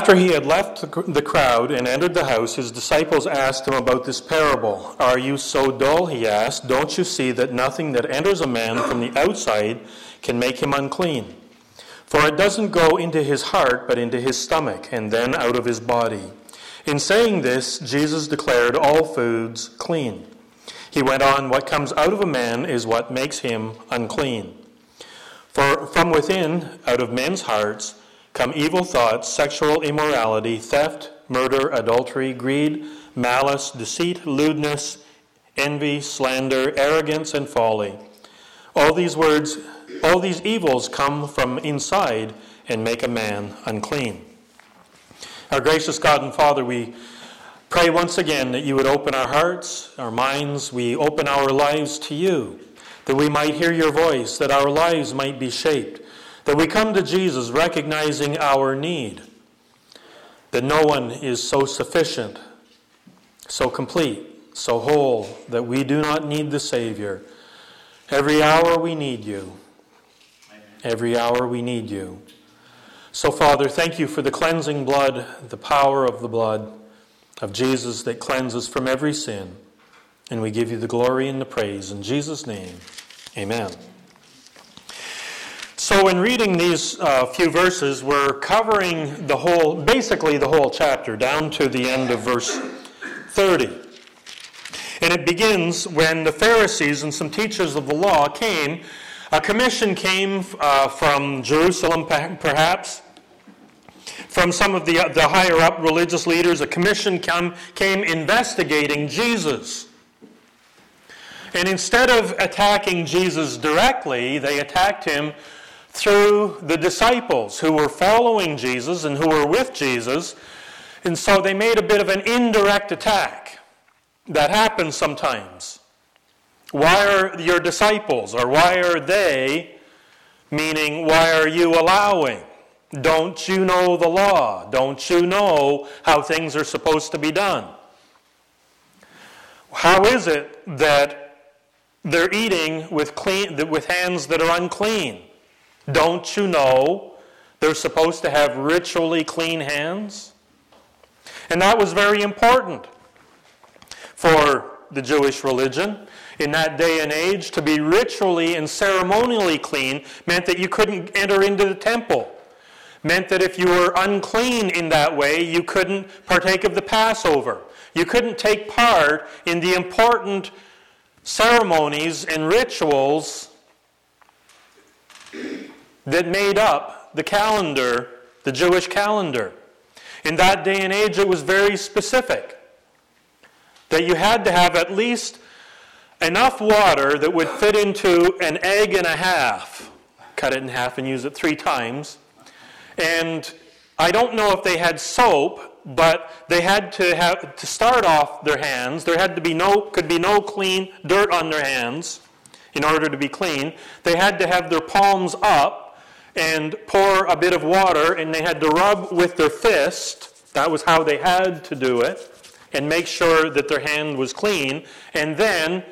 After he had left the crowd and entered the house, his disciples asked him about this parable. "Are you so dull?" he asked. "Don't you see that nothing that enters a man from the outside can make him unclean? For it doesn't go into his heart, but into his stomach, and then out of his body." In saying this, Jesus declared all foods clean. He went on, "What comes out of a man is what makes him unclean. For from within, out of men's hearts, come evil thoughts, sexual immorality, theft, murder, adultery, greed, malice, deceit, lewdness, envy, slander, arrogance, and folly. All these evils come from inside and make a man unclean." Our gracious God and Father, we pray once again that you would open our hearts, our minds. We open our lives to you, that we might hear your voice, that our lives might be shaped, that we come to Jesus recognizing our need, that no one is so sufficient, so complete, so whole, that we do not need the Savior. Every hour we need you. Every hour we need you. So, Father, thank you for the cleansing blood, the power of the blood of Jesus that cleanses from every sin. And we give you the glory and the praise. In Jesus' name, amen. So in reading these few verses, we're covering basically the whole chapter, down to the end of verse 30. And it begins when the Pharisees and some teachers of the law came. A commission came from Jerusalem, perhaps, from some of the higher-up religious leaders. A commission came investigating Jesus. And instead of attacking Jesus directly, they attacked him through the disciples who were following Jesus and who were with Jesus. And so they made a bit of an indirect attack. That happens sometimes. Why are your disciples, or why are they, meaning why are you allowing? Don't you know the law? Don't you know how things are supposed to be done? How is it that they're eating with hands that are unclean? Don't you know they're supposed to have ritually clean hands? And that was very important for the Jewish religion. In that day and age, to be ritually and ceremonially clean meant that you couldn't enter into the temple. Meant that if you were unclean in that way, you couldn't partake of the Passover. You couldn't take part in the important ceremonies and rituals that made up the calendar, the Jewish calendar. In that day and age, it was very specific. That you had to have at least enough water that would fit into an egg and a half. Cut it in half and use it 3 times. And I don't know if they had soap, but they had to start off their hands. There could be no clean dirt on their hands in order to be clean. They had to have their palms up and pour a bit of water, and they had to rub with their fist. That was how they had to do it, and make sure that their hand was clean. And then,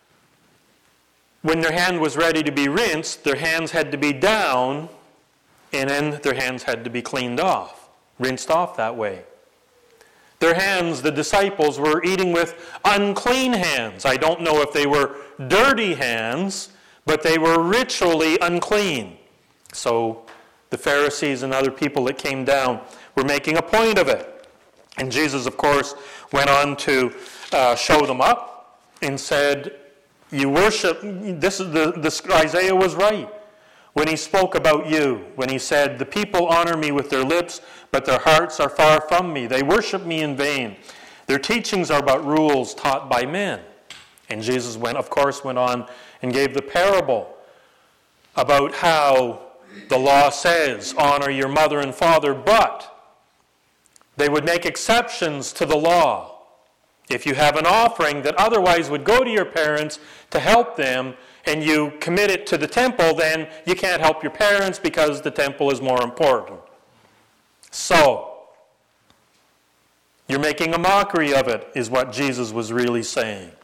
when their hand was ready to be rinsed, their hands had to be down, and then their hands had to be cleaned off, rinsed off that way. Their hands, the disciples, were eating with unclean hands. I don't know if they were dirty hands, but they were ritually unclean. So the Pharisees and other people that came down were making a point of it. And Jesus, of course, went on to show them up and said, you worship, Isaiah was right when he spoke about you, when he said, the people honor me with their lips, but their hearts are far from me. They worship me in vain. Their teachings are but rules taught by men. And Jesus went on and gave the parable about how the law says, honor your mother and father, but they would make exceptions to the law. If you have an offering that otherwise would go to your parents to help them, and you commit it to the temple, then you can't help your parents because the temple is more important. So, you're making a mockery of it, is what Jesus was really saying.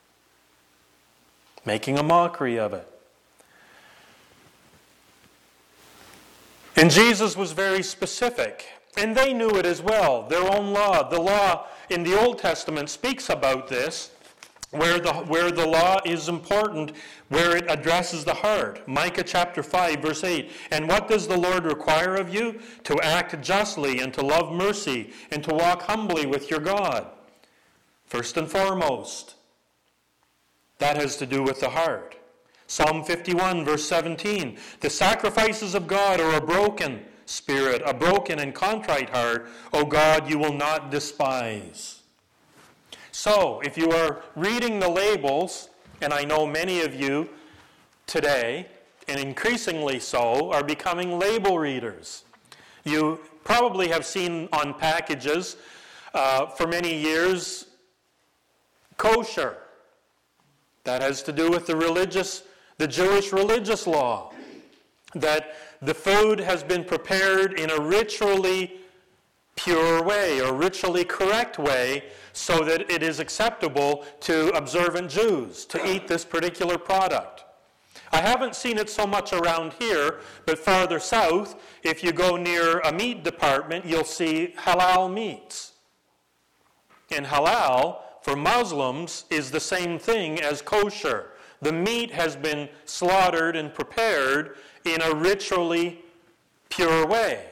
Making a mockery of it. And Jesus was very specific. And they knew it as well, their own law. The law in the Old Testament speaks about this, where the law is important, where it addresses the heart. Micah chapter 5, verse 8. And what does the Lord require of you? To act justly and to love mercy and to walk humbly with your God. First and foremost, that has to do with the heart. Psalm 51, verse 17. The sacrifices of God are a broken spirit, a broken and contrite heart. O God, you will not despise. So, if you are reading the labels, and I know many of you today, and increasingly so, are becoming label readers. You probably have seen on packages for many years, kosher. That has to do with the Jewish religious law, that the food has been prepared in a ritually pure way or ritually correct way so that it is acceptable to observant Jews to eat this particular product. I haven't seen it so much around here, but farther south, if you go near a meat department, you'll see halal meats. And halal, for Muslims, is the same thing as kosher. The meat has been slaughtered and prepared in a ritually pure way.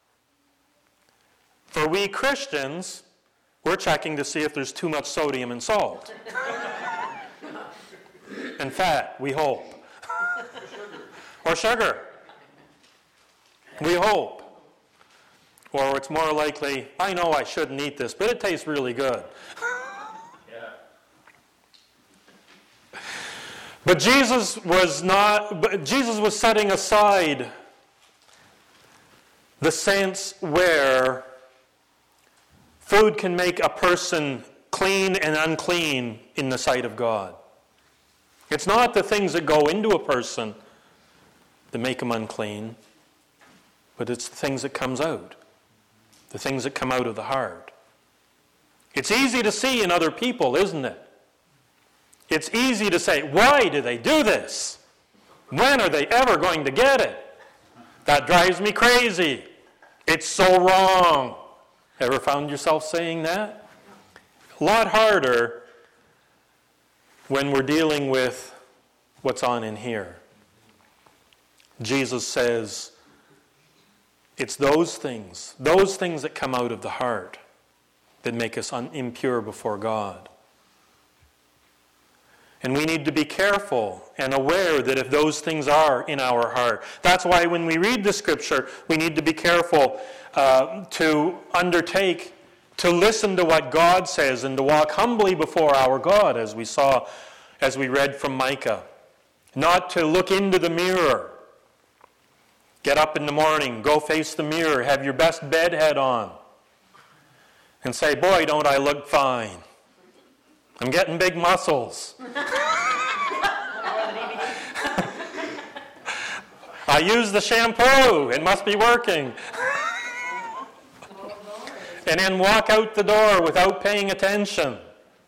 For we Christians, we're checking to see if there's too much sodium and salt. And fat, we hope. Or sugar. We hope. Or it's more likely, I know I shouldn't eat this, but it tastes really good. But Jesus was setting aside the sense where food can make a person clean and unclean in the sight of God. It's not the things that go into a person that make them unclean, but it's the things that comes out, the things that come out of the heart. It's easy to see in other people, isn't it? It's easy to say, why do they do this? When are they ever going to get it? That drives me crazy. It's so wrong. Ever found yourself saying that? A lot harder when we're dealing with what's on in here. Jesus says, it's those things that come out of the heart that make us impure before God. And we need to be careful and aware that if those things are in our heart. That's why when we read the Scripture, we need to be careful to undertake, to listen to what God says and to walk humbly before our God, as we read from Micah. Not to look into the mirror. Get up in the morning, go face the mirror, have your best bed head on, and say, boy, don't I look fine. I'm getting big muscles. I use the shampoo. It must be working. And then walk out the door without paying attention.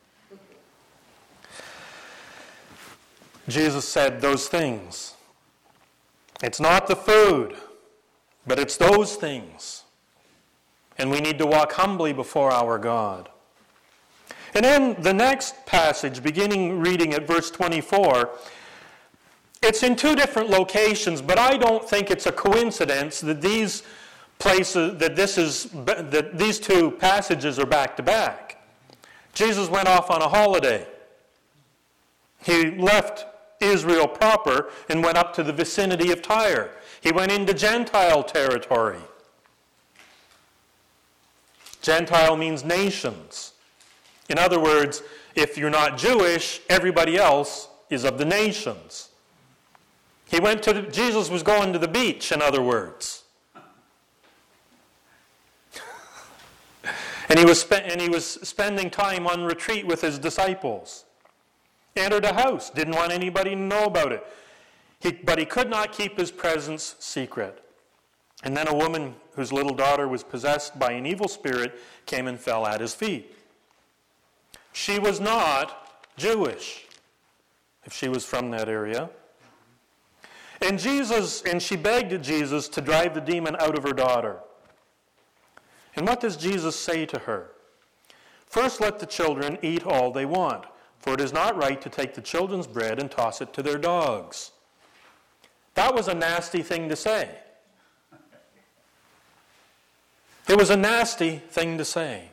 Jesus said those things. It's not the food, but it's those things. And we need to walk humbly before our God. And then the next passage, beginning reading at verse 24, it's in two different locations, but I don't think it's a coincidence that these two passages are back to back. Jesus went off on a holiday. He left Israel proper and went up to the vicinity of Tyre. He went into Gentile territory. Gentile means nations. In other words, if you're not Jewish, everybody else is of the nations. Jesus was going to the beach, in other words. And he was spending time on retreat with his disciples. Entered a house, didn't want anybody to know about it. But he could not keep his presence secret. And then a woman whose little daughter was possessed by an evil spirit came and fell at his feet. She was not Jewish, if she was from that area. And she begged Jesus to drive the demon out of her daughter. And what does Jesus say to her? First, let the children eat all they want, for it is not right to take the children's bread and toss it to their dogs. That was a nasty thing to say. It was a nasty thing to say.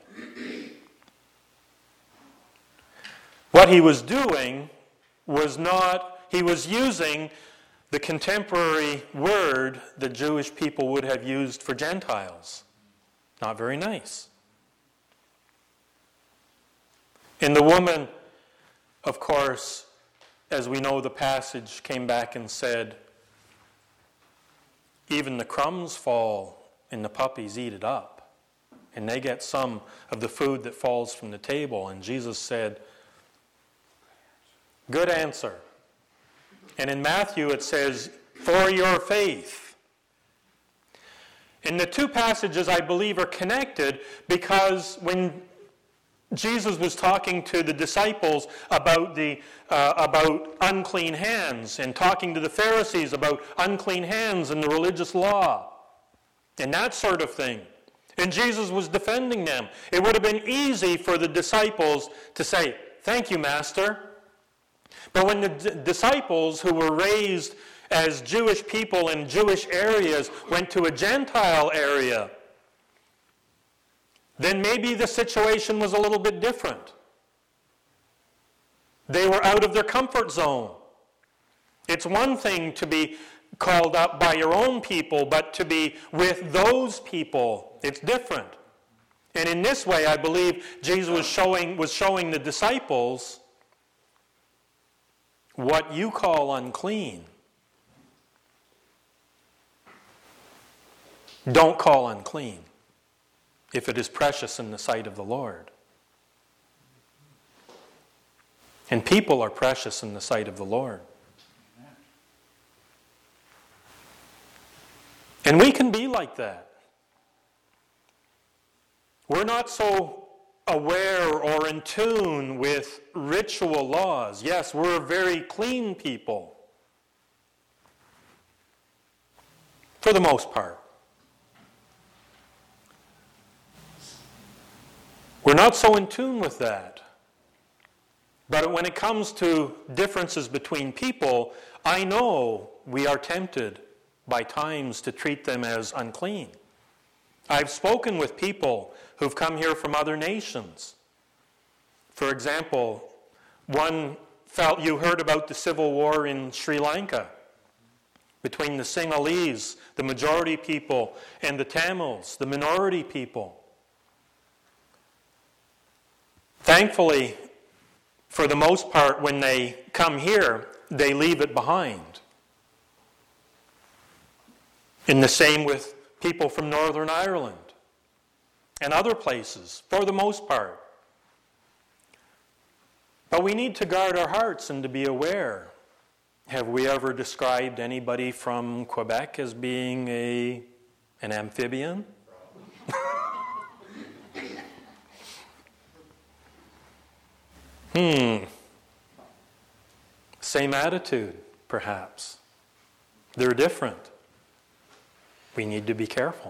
What he was doing was not, he was using the contemporary word the Jewish people would have used for Gentiles. Not very nice. And the woman, of course, as we know the passage, came back and said, even the crumbs fall and the puppies eat it up. And they get some of the food that falls from the table. And Jesus said, good answer. And in Matthew it says, for your faith. And the two passages, I believe, are connected because when Jesus was talking to the disciples about unclean hands and talking to the Pharisees about unclean hands and the religious law and that sort of thing. And Jesus was defending them. It would have been easy for the disciples to say, thank you, Master. But when the disciples who were raised as Jewish people in Jewish areas went to a Gentile area, then maybe the situation was a little bit different. They were out of their comfort zone. It's one thing to be called up by your own people, but to be with those people, it's different. And in this way, I believe Jesus was showing the disciples what you call unclean. Don't call unclean if it is precious in the sight of the Lord. And people are precious in the sight of the Lord. And we can be like that. We're not so aware or in tune with ritual laws. Yes, we're very clean people. For the most part. We're not so in tune with that. But when it comes to differences between people, I know we are tempted by times to treat them as unclean. I've spoken with people who've come here from other nations. For example, you heard about the civil war in Sri Lanka between the Sinhalese, the majority people, and the Tamils, the minority people. Thankfully, for the most part, when they come here, they leave it behind. And the same with people from Northern Ireland and other places, for the most part. But we need to guard our hearts and to be aware. Have we ever described anybody from Quebec as being an amphibian? Same attitude, perhaps. They're different. We need to be careful.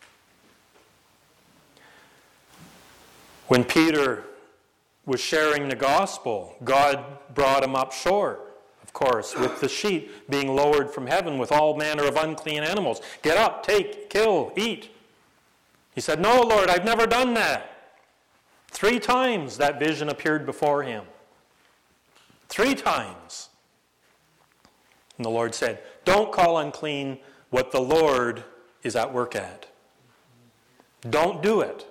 When Peter was sharing the gospel, God brought him up short, of course, with the sheep being lowered from heaven with all manner of unclean animals. Get up, take, kill, eat. He said, no, Lord, I've never done that. 3 times that vision appeared before him. 3 times. And the Lord said, don't call unclean what the Lord is at work at. Don't do it.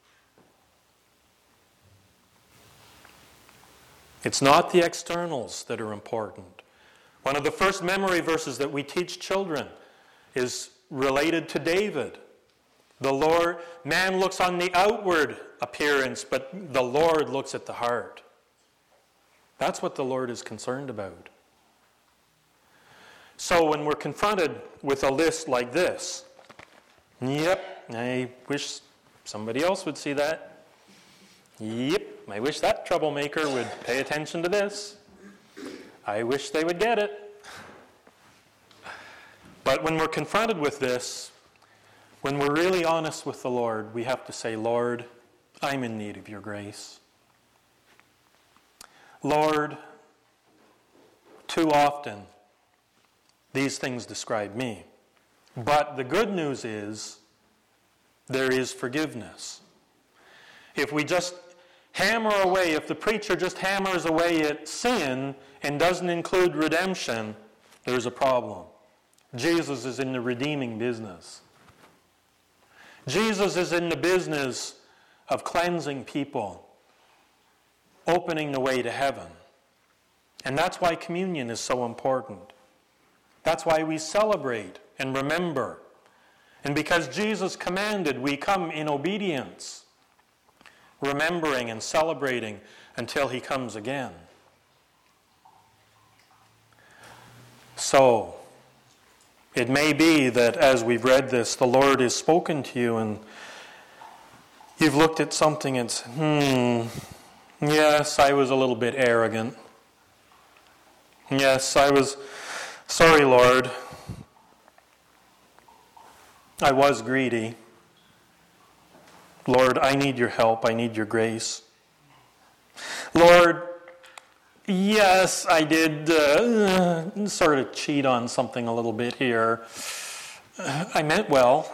It's not the externals that are important. One of the first memory verses that we teach children is related to David. Man looks on the outward appearance, but the Lord looks at the heart. That's what the Lord is concerned about. So when we're confronted with a list like this, yep, I wish somebody else would see that. Yep, I wish that troublemaker would pay attention to this. I wish they would get it. But when we're confronted with this, When we're really honest with the Lord, we have to say, Lord, I'm in need of your grace. Lord, too often these things describe me. But the good news is there is forgiveness. If we just hammer away, if the preacher just hammers away at sin and doesn't include redemption, there's a problem. Jesus is in the redeeming business. Jesus is in the business of cleansing people, opening the way to heaven. And that's why communion is so important. That's why we celebrate and remember. And because Jesus commanded, we come in obedience, remembering and celebrating until he comes again. So, it may be that as we've read this, the Lord has spoken to you and you've looked at something and said, yes, I was a little bit arrogant. Yes, I was, sorry, Lord. I was greedy. Lord, I need your help. I need your grace. Lord, yes, I did sort of cheat on something a little bit here. I meant well.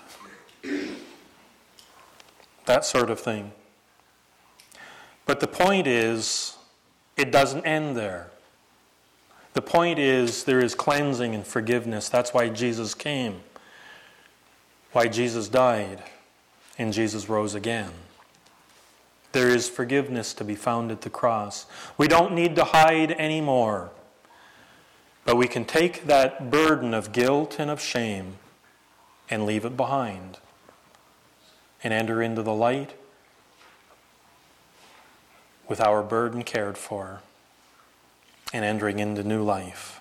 That sort of thing. But the point is, it doesn't end there. The point is, there is cleansing and forgiveness. That's why Jesus came. Why Jesus died. And Jesus rose again. There is forgiveness to be found at the cross. We don't need to hide anymore. But we can take that burden of guilt and of shame and leave it behind. And enter into the light with our burden cared for. And entering into new life.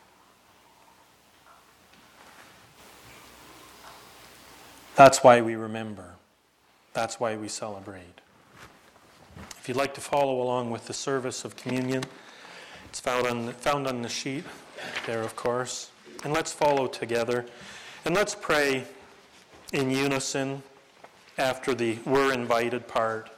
That's why we remember. That's why we celebrate. If you'd like to follow along with the service of communion, it's found on the sheet there, of course. And let's follow together. And let's pray in unison after the "we're invited" part.